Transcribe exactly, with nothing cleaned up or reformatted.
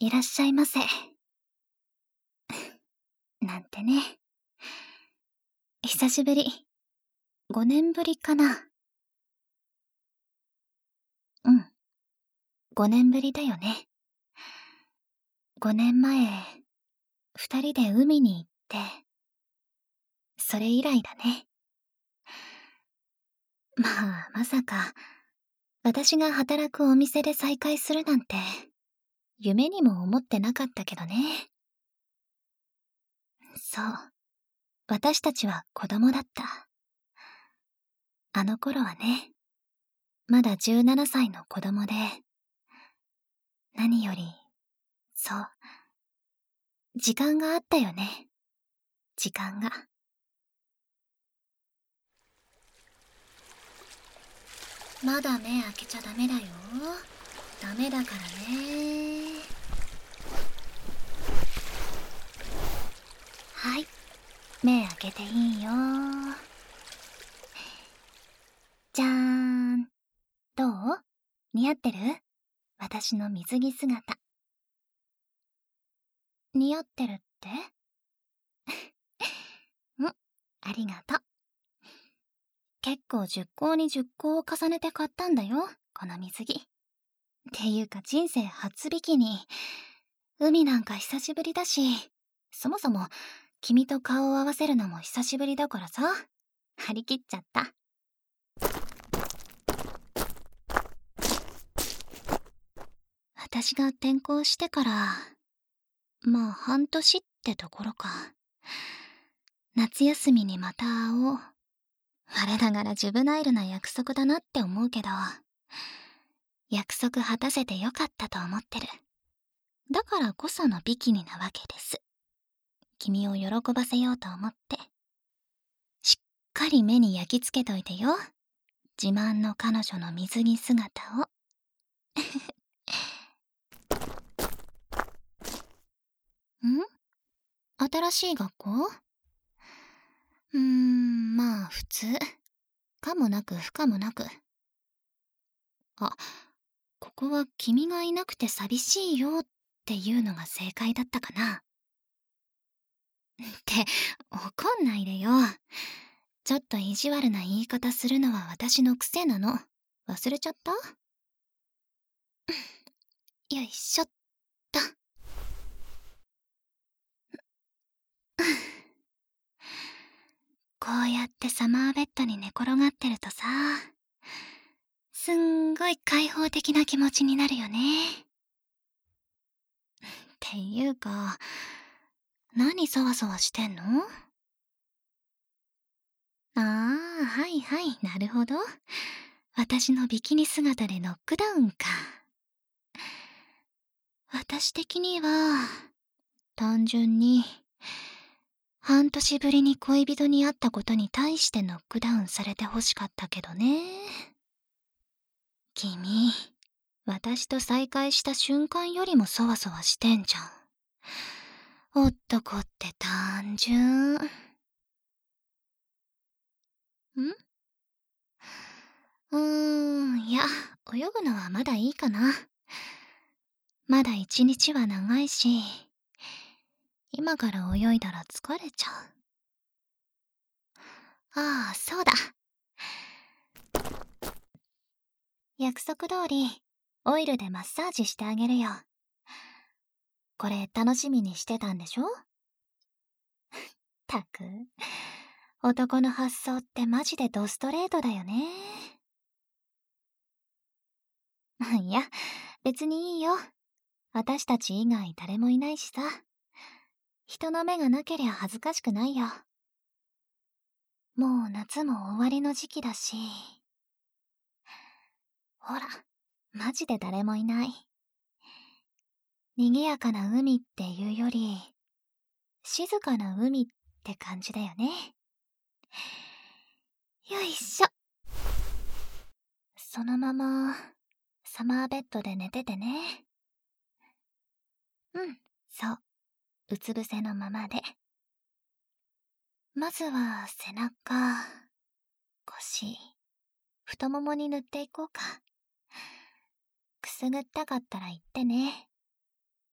いらっしゃいませ。なんてね。久しぶり。ごねんぶりかな。うん。ごねんぶりだよね。ごねんまえ、二人で海に行って、それ以来だね。まあ、まさか、私が働くお店で再会するなんて、夢にも思ってなかったけどね。そう。私たちは子供だった。あの頃はね、まだじゅうななさいの子供で、何より、そう、時間があったよね。時間が。まだ目開けちゃダメだよ。ダメだからね。はい。目開けていいよ。じゃーん。どう？似合ってる？私の水着姿。似合ってるって？ん、ありがとう。結構じゅっこうにじゅっこを重ねて買ったんだよ、この水着。っていうか人生初ビキニ。海なんか久しぶりだし、そもそも君と顔を合わせるのも久しぶりだからさ、張り切っちゃった。私が転校してから、まあ半年ってところか。夏休みにまた会おう。我ながらジュブナイルな約束だなって思うけど、約束果たせてよかったと思ってる。だからこそのビキニなわけです。君を喜ばせようと思って。しっかり目に焼き付けといてよ。自慢の彼女の水着姿を。ん？新しい学校？うーん、まあ普通。かもなく不可もなく。あ、ここは君がいなくて寂しいよっていうのが正解だったかな。って怒んないでよ。ちょっと意地悪な言い方するのは私の癖なの。忘れちゃった？よいしょっと。こうやってサマーベッドに寝転がってるとさ、すんごい開放的な気持ちになるよね。っていうか、何そわそわしてんの？ああ、はいはい、なるほど。私のビキニ姿でノックダウンか。私的には、単純に、半年ぶりに恋人に会ったことに対してノックダウンされて欲しかったけどね。君、私と再会した瞬間よりもそわそわしてんじゃん。男って単純。ん？うーん、いや、泳ぐのはまだいいかな。まだ一日は長いし、今から泳いだら疲れちゃう。ああ、そうだ。約束通り、オイルでマッサージしてあげるよ。これ楽しみにしてたんでしょ？たく、男の発想ってマジでドストレートだよね。いや、別にいいよ。私たち以外誰もいないしさ。人の目がなけりゃ恥ずかしくないよ。もう夏も終わりの時期だし。ほら、マジで誰もいない。賑やかな海っていうより、静かな海って感じだよね。よいしょ。そのまま、サマーベッドで寝ててね。うん、そう。うつ伏せのままで。まずは背中、腰、太ももに塗っていこうか。くすぐったかったら言ってね。